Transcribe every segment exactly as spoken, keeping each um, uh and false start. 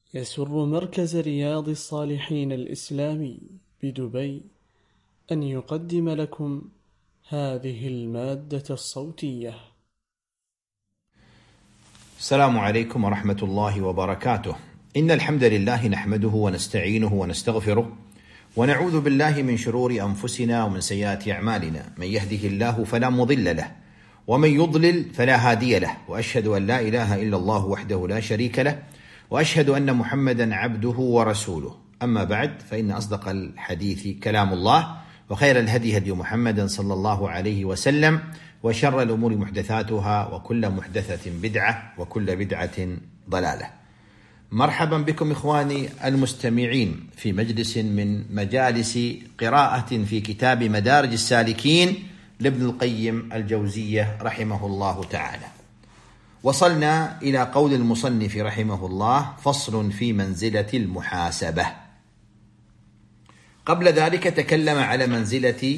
يسر مركز رياض الصالحين الإسلامي بدبي أن يقدم لكم هذه المادة الصوتية. السلام عليكم ورحمة الله وبركاته. إن الحمد لله نحمده ونستعينه ونستغفره ونعوذ بالله من شرور أنفسنا ومن سيئات أعمالنا، من يهده الله فلا مضل له ومن يضلل فلا هادي له، وأشهد أن لا إله إلا الله وحده لا شريك له، وأشهد أن محمدا عبده ورسوله. أما بعد، فإن أصدق الحديث كلام الله، وخير الهدي هدي محمد صلى الله عليه وسلم، وشر الأمور محدثاتها، وكل محدثة بدعة، وكل بدعة ضلالة. مرحبا بكم إخواني المستمعين في مجلس من مجالس قراءة في كتاب مدارج السالكين لابن القيم الجوزية رحمه الله تعالى. وصلنا إلى قول المصنف رحمه الله: فصل في منزلة المحاسبة. قبل ذلك تكلم على منزلة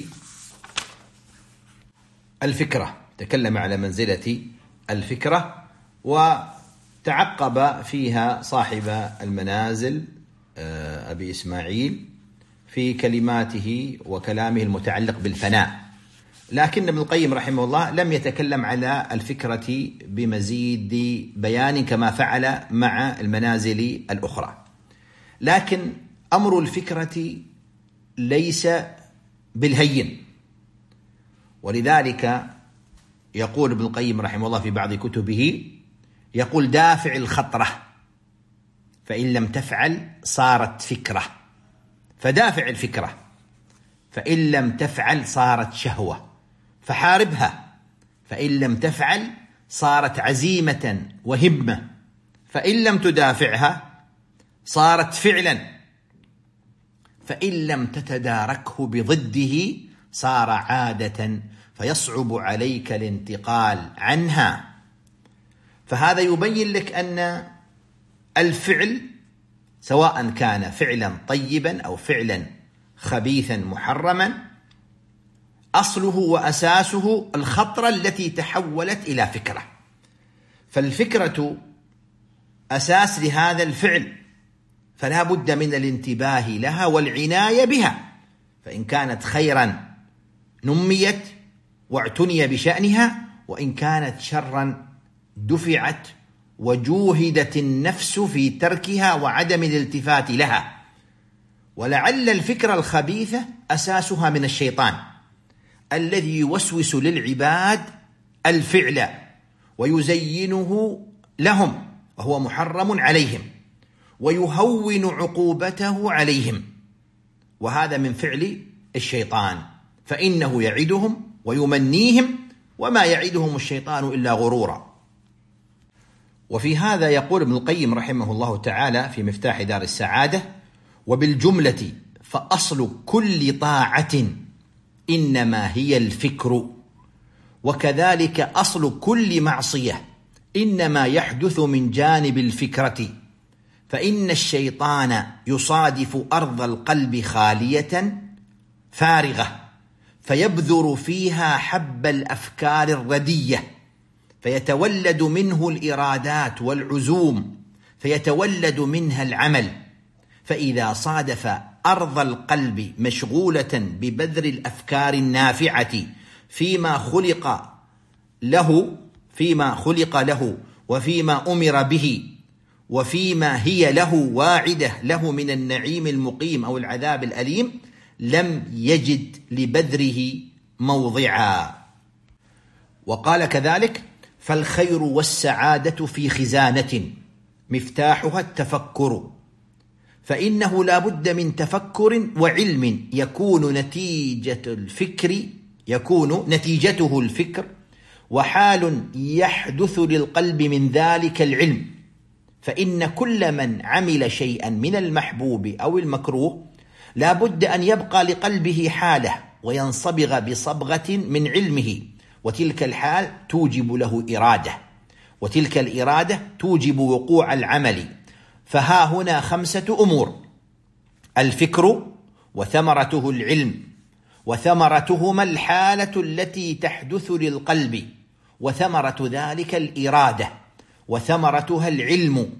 الفكرة تكلم على منزلة الفكرة وتعقب فيها صاحب المنازل أبي إسماعيل في كلماته وكلامه المتعلق بالفناء، لكن ابن القيم رحمه الله لم يتكلم على الفكرة بمزيد بيان كما فعل مع المنازل الأخرى. لكن أمر الفكرة ليس بالهين، ولذلك يقول ابن القيم رحمه الله في بعض كتبه، يقول: دافع الخطرة، فإن لم تفعل صارت فكرة، فدافع الفكرة، فإن لم تفعل صارت شهوة، فحاربها، فإن لم تفعل صارت عزيمة وهمة، فإن لم تدافعها صارت فعلا، فإن لم تتداركه بضده صار عادة، فيصعب عليك الانتقال عنها. فهذا يبين لك أن الفعل سواء كان فعلا طيبا أو فعلا خبيثا محرما، أصله وأساسه الخطرة التي تحولت إلى فكرة. فالفكرة أساس لهذا الفعل، فلا بد من الانتباه لها والعناية بها، فإن كانت خيرا نميت واعتني بشأنها، وإن كانت شرا دفعت وجوهدت النفس في تركها وعدم الالتفات لها. ولعل الفكرة الخبيثة أساسها من الشيطان الذي يوسوس للعباد الفعل ويزينه لهم وهو محرم عليهم، ويهون عقوبته عليهم، وهذا من فعل الشيطان، فإنه يعدهم ويمنيهم، وما يعدهم الشيطان إلا غرورا. وفي هذا يقول ابن القيم رحمه الله تعالى في مفتاح دار السعادة: وبالجملة فأصل كل طاعة إنما هي الفكر، وكذلك أصل كل معصية إنما يحدث من جانب الفكرة، فإن الشيطان يصادف أرض القلب خالية فارغة، فيبذر فيها حب الأفكار الردية، فيتولد منه الإرادات والعزوم، فيتولد منها العمل. فإذا صادف أرض القلب مشغولة ببذر الأفكار النافعة فيما خلق له فيما خلق له وفيما أمر به، وفيما هي له واعدة له من النعيم المقيم أو العذاب الأليم، لم يجد لبذره موضعا. وقال كذلك: فالخير والسعادة في خزانة مفتاحها التفكر، فإنه لا بد من تفكر وعلم يكون نتيجة الفكر يكون نتيجته الفكر، وحال يحدث للقلب من ذلك العلم. فإن كل من عمل شيئا من المحبوب أو المكروه لا بد أن يبقى لقلبه حالة وينصبغ بصبغة من علمه، وتلك الحال توجب له إرادة، وتلك الإرادة توجب وقوع العمل. فها هنا خمسة أمور: الفكر، وثمرته العلم، وثمرتهما الحالة التي تحدث للقلب، وثمرة ذلك الإرادة، وثمرتها العلم.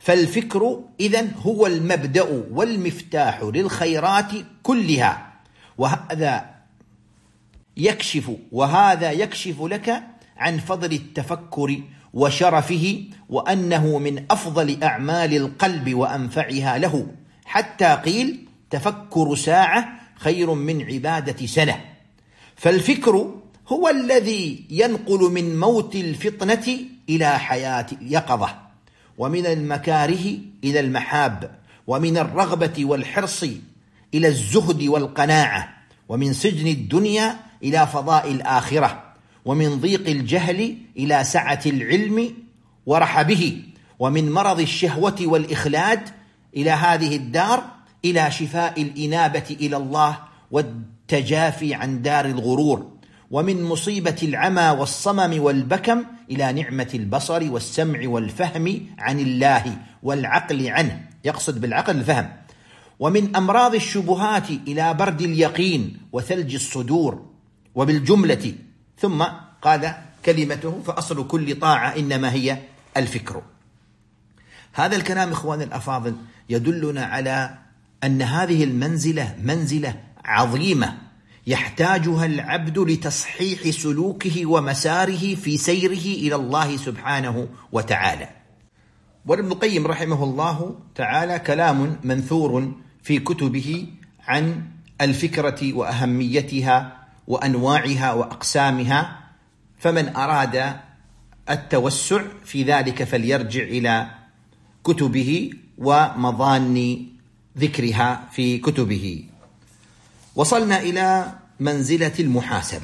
فالفكر إذن هو المبدأ والمفتاح للخيرات كلها، وهذا يكشف وهذا يكشف لك عن فضل التفكر وشرفه، وأنه من أفضل أعمال القلب وأنفعها له، حتى قيل تفكر ساعة خير من عبادة سنة. فالفكر هو الذي ينقل من موت الفطنة إلى حياة اليقظة، ومن المكاره إلى المحاب، ومن الرغبة والحرص إلى الزهد والقناعة، ومن سجن الدنيا إلى فضاء الآخرة، ومن ضيق الجهل إلى سعة العلم ورحبه، ومن مرض الشهوة والإخلاد إلى هذه الدار إلى شفاء الإنابة إلى الله والتجافي عن دار الغرور، ومن مصيبة العمى والصمم والبكم إلى نعمة البصر والسمع والفهم عن الله والعقل عنه، يقصد بالعقل الفهم، ومن أمراض الشبهات إلى برد اليقين وثلج الصدور. وبالجملة ثم قال كلمته: فأصل كل طاعة إنما هي الفكر. هذا الكلام إخواني الأفاضل يدلنا على أن هذه المنزلة منزلة عظيمة يحتاجها العبد لتصحيح سلوكه ومساره في سيره إلى الله سبحانه وتعالى. وابن القيم رحمه الله تعالى كلام منثور في كتبه عن الفكرة وأهميتها وأنواعها وأقسامها، فمن أراد التوسع في ذلك فليرجع إلى كتبه ومظان ذكرها في كتبه. وصلنا إلى منزلة المحاسبة،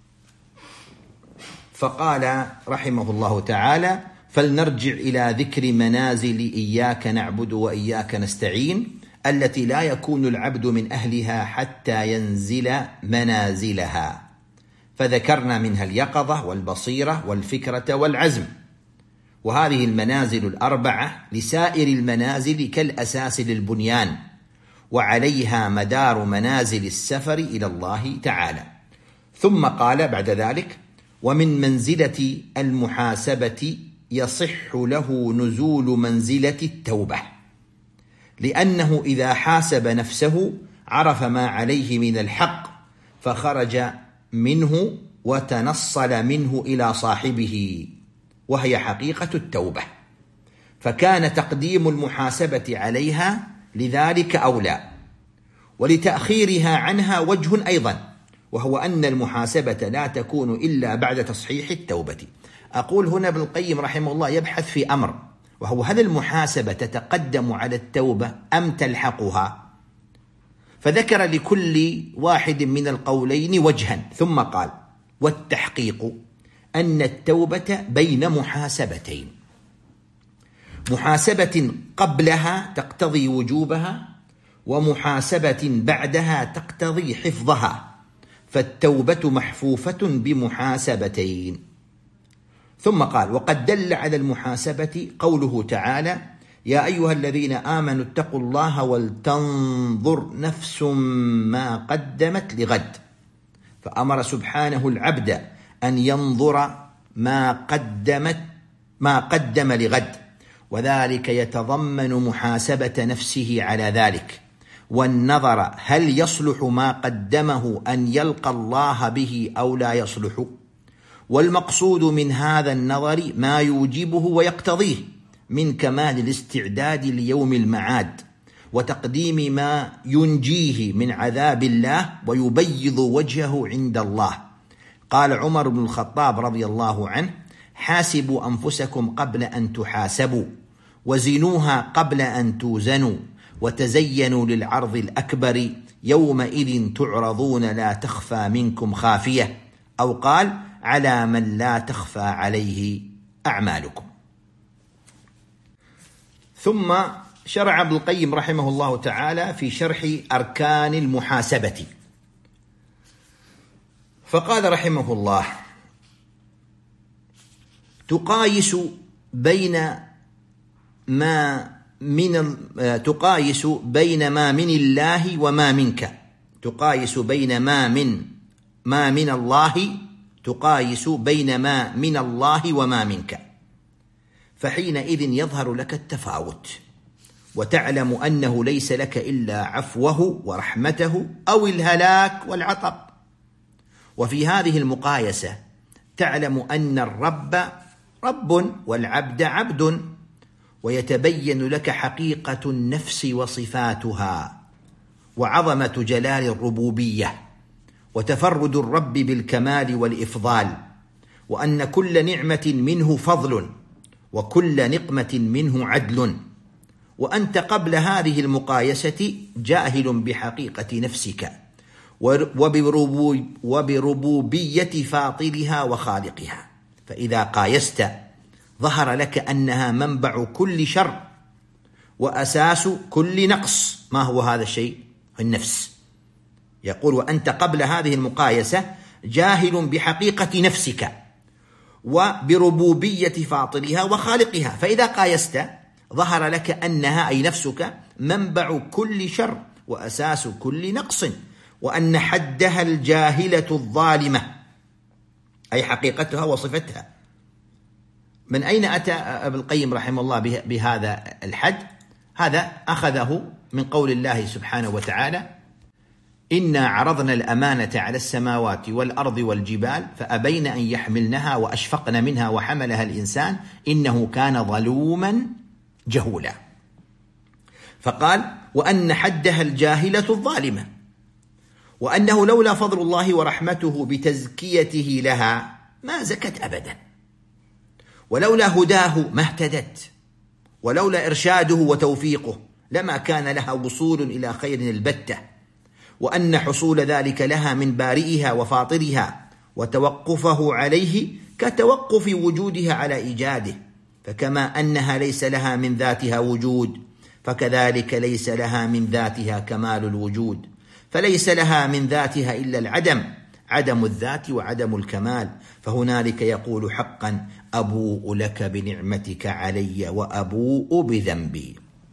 فقال رحمه الله تعالى: فلنرجع إلى ذكر منازل إياك نعبد وإياك نستعين، التي لا يكون العبد من أهلها حتى ينزل منازلها، فذكرنا منها اليقظة والبصيرة والفكرة والعزم. وهذه المنازل الأربعة لسائر المنازل كالأساس للبنيان، وعليها مدار منازل السفر إلى الله تعالى. ثم قال بعد ذلك: ومن منزلة المحاسبة يصح له نزول منزلة التوبة، لأنه إذا حاسب نفسه عرف ما عليه من الحق فخرج منه وتنصل منه إلى صاحبه، وهي حقيقة التوبة، فكان تقديم المحاسبة عليها لذلك أولى، ولتأخيرها عنها وجه أيضا، وهو أن المحاسبة لا تكون إلا بعد تصحيح التوبة. أقول هنا ابن القيم رحمه الله يبحث في أمر، وهو هل المحاسبة تتقدم على التوبة أم تلحقها؟ فذكر لكل واحد من القولين وجها، ثم قال: والتحقيق أن التوبة بين محاسبتين، محاسبة قبلها تقتضي وجوبها، ومحاسبة بعدها تقتضي حفظها، فالتوبة محفوفة بمحاسبتين. ثم قال: وقد دل على المحاسبة قوله تعالى: يا أيها الذين آمنوا اتقوا الله ولتنظر نفس ما قدمت لغد، فأمر سبحانه العبد أن ينظر ما قدمت ما قدم لغد، وذلك يتضمن محاسبة نفسه على ذلك، والنظر هل يصلح ما قدمه أن يلقى الله به أو لا يصلح. والمقصود من هذا النظر ما يوجبه ويقتضيه من كمال الاستعداد ليوم المعاد، وتقديم ما ينجيه من عذاب الله ويبيض وجهه عند الله. قال عمر بن الخطاب رضي الله عنه: حاسبوا أنفسكم قبل أن تحاسبوا، وزنوها قبل أن توزنوا، وتزينوا للعرض الأكبر، يومئذ تعرضون لا تخفى منكم خافية، أو قال: على من لا تخفى عليه أعمالكم. ثم شرع ابن القيم رحمه الله تعالى في شرح أركان المحاسبة، فقال رحمه الله: تقايس بين ما من تقايس بين ما من الله وما منك، تقايس بين ما من ما من الله تقايس بين ما من الله وما منك، فحينئذ يظهر لك التفاوت، وتعلم أنه ليس لك إلا عفوه ورحمته أو الهلاك والعطب. وفي هذه المقايسة تعلم أن الرب رب والعبد عبد، ويتبين لك حقيقة النفس وصفاتها، وعظمة جلال الربوبية، وتفرد الرب بالكمال والإفضال، وأن كل نعمة منه فضل، وكل نقمة منه عدل. وأنت قبل هذه المقايسة جاهل بحقيقة نفسك وبربوبية فاطرها وخالقها، فإذا قايست ظهر لك أنها منبع كل شر وأساس كل نقص. ما هو هذا الشيء؟ النفس. يقول: وأنت قبل هذه المقايسة جاهل بحقيقة نفسك وبربوبية فاطرها وخالقها، فإذا قايست ظهر لك أنها أي نفسك منبع كل شر وأساس كل نقص، وأن حدها الجاهلة الظالمة، أي حقيقتها وصفتها. من أين أتى ابن القيم رحمه الله بهذا الحد؟ هذا أخذه من قول الله سبحانه وتعالى: إنا عرضنا الأمانة على السماوات والأرض والجبال فأبين أن يحملنها وأشفقن منها وحملها الإنسان إنه كان ظلوما جهولا. فقال: وأن حدها الجاهلة الظالمة، وأنه لولا فضل الله ورحمته بتزكيته لها ما زكت أبدا، ولولا هداه ما اهتدت، ولولا إرشاده وتوفيقه لما كان لها وصول إلى خير البتة، وأن حصول ذلك لها من بارئها وفاطرها، وتوقفه عليه كتوقف وجودها على إيجاده. فكما أنها ليس لها من ذاتها وجود، فكذلك ليس لها من ذاتها كمال الوجود، فليس لها من ذاتها إلا العدم، عدم الذات وعدم الكمال. فهنالك يقول حقا: أبوء لك بنعمتك علي وأبوء بذنبي.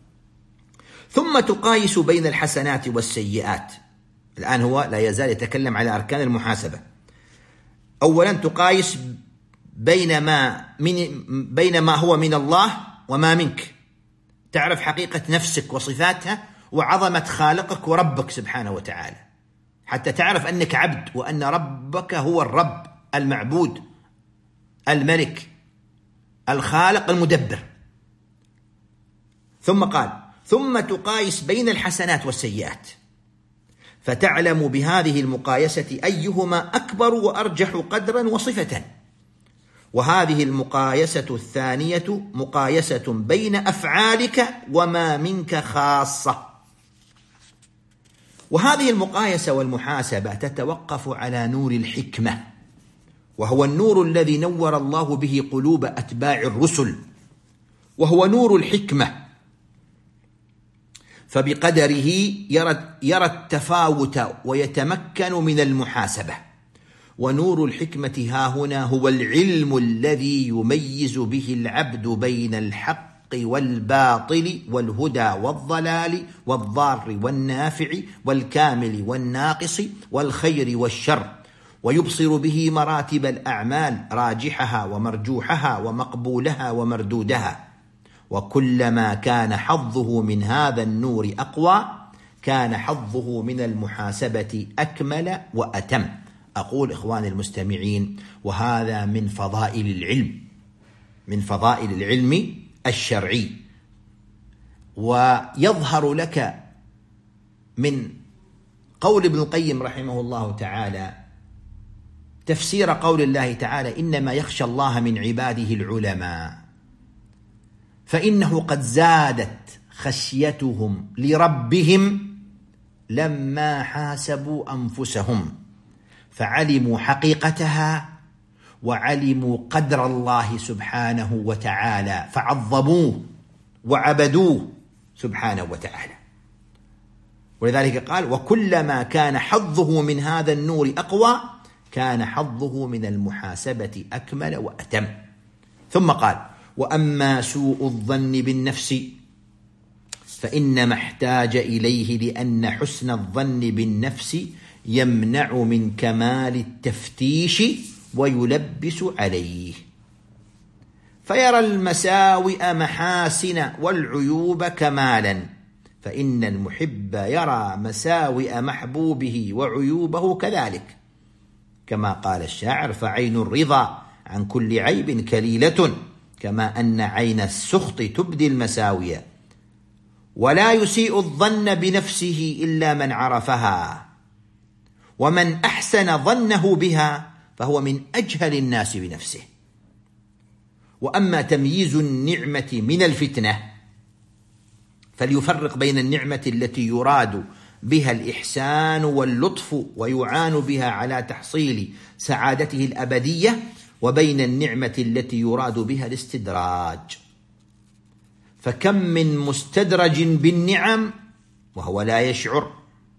ثم تقايس بين الحسنات والسيئات. الآن هو لا يزال يتكلم على أركان المحاسبة. أولا تقايس بين ما, من بين ما هو من الله وما منك، تعرف حقيقة نفسك وصفاتها وعظمة خالقك وربك سبحانه وتعالى، حتى تعرف أنك عبد وأن ربك هو الرب المعبود الملك الخالق المدبر. ثم قال: ثم تقايس بين الحسنات والسيئات، فتعلم بهذه المقايسة أيهما أكبر وأرجح قدرا وصفة. وهذه المقايسة الثانية مقايسة بين أفعالك وما منك خاصة. وهذه المقايسة والمحاسبة تتوقف على نور الحكمة، وهو النور الذي نور الله به قلوب أتباع الرسل، وهو نور الحكمة، فبقدره يرى, يرى التفاوت ويتمكن من المحاسبة. ونور الحكمة ها هنا هو العلم الذي يميز به العبد بين الحق والباطل والهدى والضلال والضار والنافع والكامل والناقص والخير والشر، ويبصر به مراتب الأعمال راجحها ومرجوحها ومقبولها ومردودها. وكلما كان حظه من هذا النور أقوى كان حظه من المحاسبة أكمل وأتم. أقول إخواني المستمعين، وهذا من فضائل العلم، من فضائل العلم الشرعي. ويظهر لك من قول ابن القيم رحمه الله تعالى تفسير قول الله تعالى: إنما يخشى الله من عباده العلماء، فإنه قد زادت خشيتهم لربهم لما حاسبوا أنفسهم فعلموا حقيقتها وعلموا قدر الله سبحانه وتعالى فعظموه وعبدوه سبحانه وتعالى. ولذلك قال: وكلما كان حظه من هذا النور أقوى كان حظه من المحاسبة أكمل وأتم. ثم قال: وأما سوء الظن بالنفس فإنما احتاج إليه لأن حسن الظن بالنفس يمنع من كمال التفتيش ويلبس عليه. فيرى المساوئ محاسن والعيوب كمالا، فإن المحب يرى مساوئ محبوبه وعيوبه كذلك، كما قال الشاعر: فعين الرضا عن كل عيب كليلة، كما أن عين السخط تبدي المساوية، ولا يسيء الظن بنفسه إلا من عرفها، ومن أحسن ظنه بها فهو من أجهل الناس بنفسه. وأما تمييز النعمة من الفتنة فليفرق بين النعمة التي يراد بها الإحسان واللطف ويعان بها على تحصيل سعادته الأبدية، وبين النعمة التي يراد بها الاستدراج. فكم من مستدرج بالنعم وهو لا يشعر،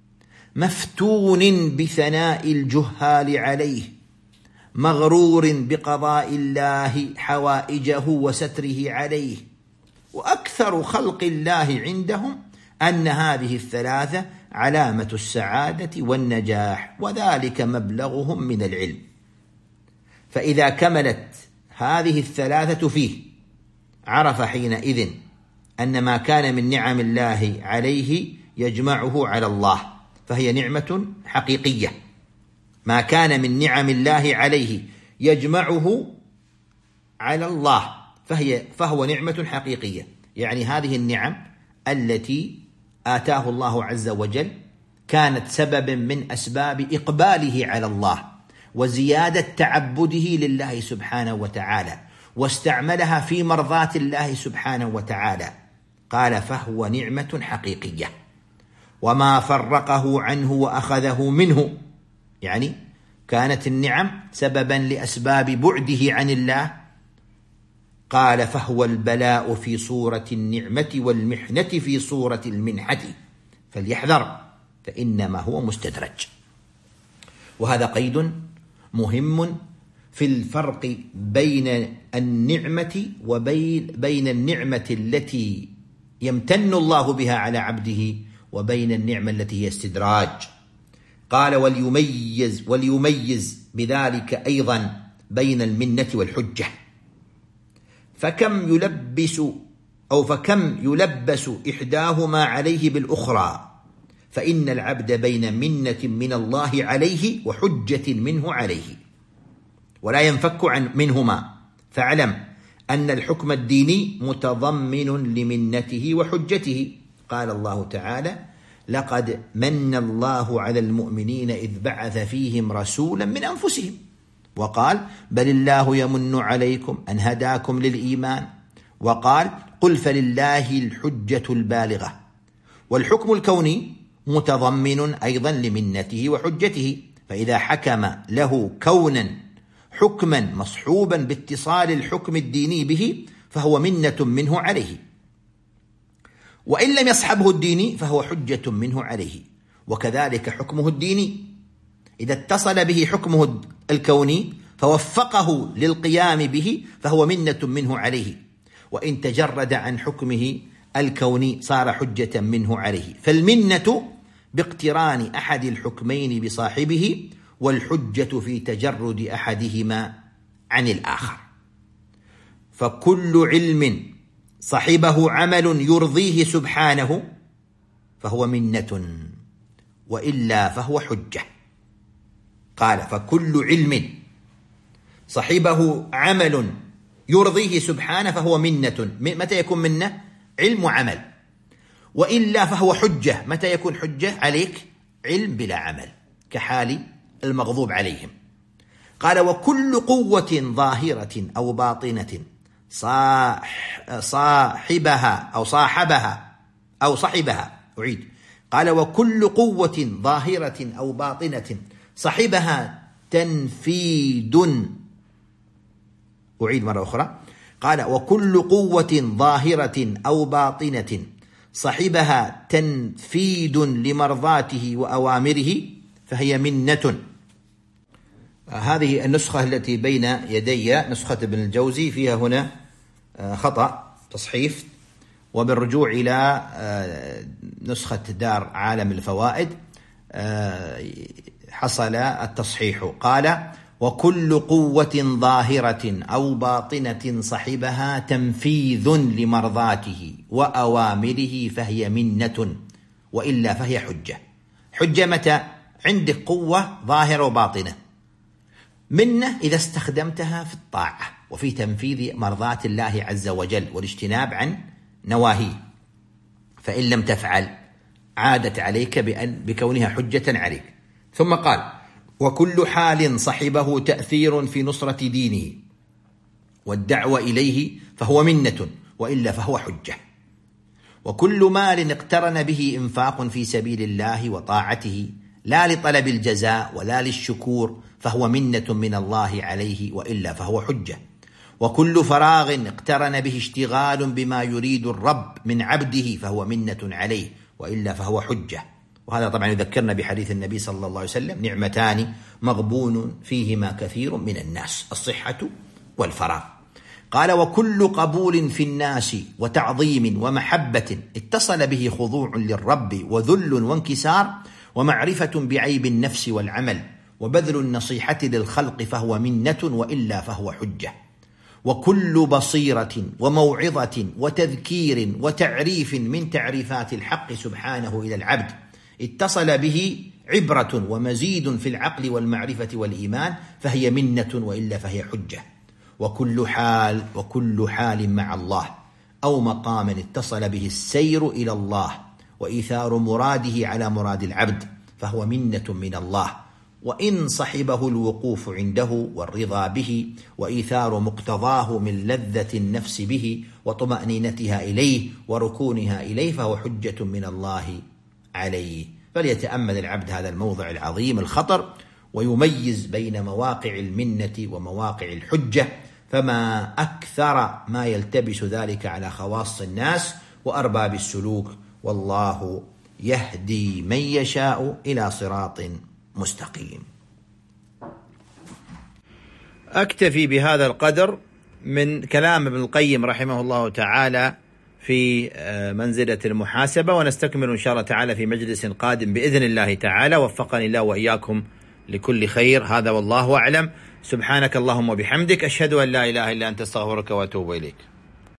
مفتون بثناء الجهال عليه، مغرور بقضاء الله حوائجه وستره عليه. وأكثر خلق الله عندهم أن هذه الثلاثة علامة السعادة والنجاح، وذلك مبلغهم من العلم. فإذا كملت هذه الثلاثة فيه عرف حينئذ أن ما كان من نعم الله عليه يجمعه على الله، فهي نعمة حقيقية. ما كان من نعم الله عليه يجمعه على الله فهي فهو نعمة حقيقية، يعني هذه النعم التي آتاه الله عز وجل كانت سببا من أسباب إقباله على الله وزيادة تعبده لله سبحانه وتعالى، واستعملها في مرضاة الله سبحانه وتعالى. قال: فهو نعمة حقيقية. وما فرقه عنه وأخذه منه، يعني كانت النعم سببا لأسباب بعده عن الله. قال: فهو البلاء في صورة النعمة والمحنة في صورة المنحة، فليحذر فإنما هو مستدرج. وهذا قيد مهم في الفرق بين النعمة وبين بين النعمة التي يمتن الله بها على عبده وبين النعمة التي هي استدراج. قال: وليميز وليميز بذلك أيضا بين المنة والحجة. فكم يلبس أو فكم يلبس إحداهما عليه بالأخرى، فإن العبد بين منة من الله عليه وحجة منه عليه، ولا ينفك عن منهما. فاعلم أن الحكم الديني متضمن لمنته وحجته. قال الله تعالى: لقد من الله على المؤمنين إذ بعث فيهم رسولا من أنفسهم. وقال: بل الله يمن عليكم أن هداكم للإيمان. وقال: قل فلله الحجة البالغة. والحكم الكوني متضمن أيضا لمنته وحجته، فإذا حكم له كونا حكما مصحوبا باتصال الحكم الديني به فهو منة منه عليه، وإن لم يصحبه الديني فهو حجة منه عليه. وكذلك حكمه الديني إذا اتصل به حكمه الكوني فوفقه للقيام به فهو منة منه عليه، وإن تجرد عن حكمه الكوني صار حجة منه عليه. فالمنة باقتران أحد الحكمين بصاحبه، والحجة في تجرد أحدهما عن الآخر. فكل علم صحبه عمل يرضيه سبحانه فهو منة، وإلا فهو حجة. قال: فكل علم صحبه عمل يرضيه سبحانه فهو منة. متى يكون منة؟ علم وعمل. وإلا فهو حجة. متى يكون حجة عليك؟ علم بلا عمل، كحال المغضوب عليهم. قال: وكل قوة ظاهرة أو باطنة صاح صاحبها أو صاحبها أو صحبها أعيد قال: وكل قوة ظاهرة أو باطنة صحبها تنفيد. أعيد مرة أخرى. قال: وكل قوة ظاهرة أو باطنة صحبها تنفيد لمرضاته وأوامره فهي منة. هذه النسخة التي بين يدي نسخة ابن الجوزي فيها هنا خطأ تصحيف، وبالرجوع إلى نسخة دار عالم الفوائد حصل التصحيح. قال: وكل قوة ظاهرة أو باطنة صحبها تنفيذ لمرضاته وأوامره فهي منة، وإلا فهي حجة. حجة متى؟ عندك قوة ظاهرة وباطنة. منة إذا استخدمتها في الطاعة وفي تنفيذ مرضات الله عز وجل والاجتناب عن نواهيه، فإن لم تفعل عادت عليك بأن بكونها حجة عليك. ثم قال: وكل حال صحبه تأثير في نصرة دينه والدعوة إليه فهو منة، وإلا فهو حجة. وكل مال اقترن به إنفاق في سبيل الله وطاعته لا لطلب الجزاء ولا للشكور فهو منة من الله عليه، وإلا فهو حجة. وكل فراغ اقترن به اشتغال بما يريد الرب من عبده فهو منة عليه، وإلا فهو حجة. وهذا طبعا يذكرنا بحديث النبي صلى الله عليه وسلم: نعمتان مغبون فيهما كثير من الناس، الصحة والفراغ. قال: وكل قبول في الناس وتعظيم ومحبة اتصل به خضوع للرب وذل وانكسار ومعرفة بعيب النفس والعمل وبذل النصيحة للخلق فهو منة، وإلا فهو حجة. وكل بصيرة وموعظة وتذكير وتعريف من تعريفات الحق سبحانه إلى العبد اتصل به عبرة ومزيد في العقل والمعرفة والإيمان فهي منة، وإلا فهي حجة. وكل حال وكل حال مع الله أو مقام اتصل به السير إلى الله وإيثار مراده على مراد العبد فهو منة من الله، وإن صحبه الوقوف عنده والرضا به وإيثار مقتضاه من لذة النفس به وطمأنينتها إليه وركونها إليه فهو حجة من الله عليه. فليتأمل العبد هذا الموضع العظيم الخطر ويميز بين مواقع المنة ومواقع الحجة، فما أكثر ما يلتبس ذلك على خواص الناس وأرباب السلوك، والله يهدي من يشاء إلى صراط مستقيم. أكتفي بهذا القدر من كلام ابن القيم رحمه الله تعالى في منزلة المحاسبة، ونستكمل إن شاء الله تعالى في مجلس قادم بإذن الله تعالى. وفقني الله وإياكم لكل خير، هذا والله أعلم. سبحانك اللهم وبحمدك، أشهد أن لا إله إلا أنت، أستغفرك وأتوب إليك.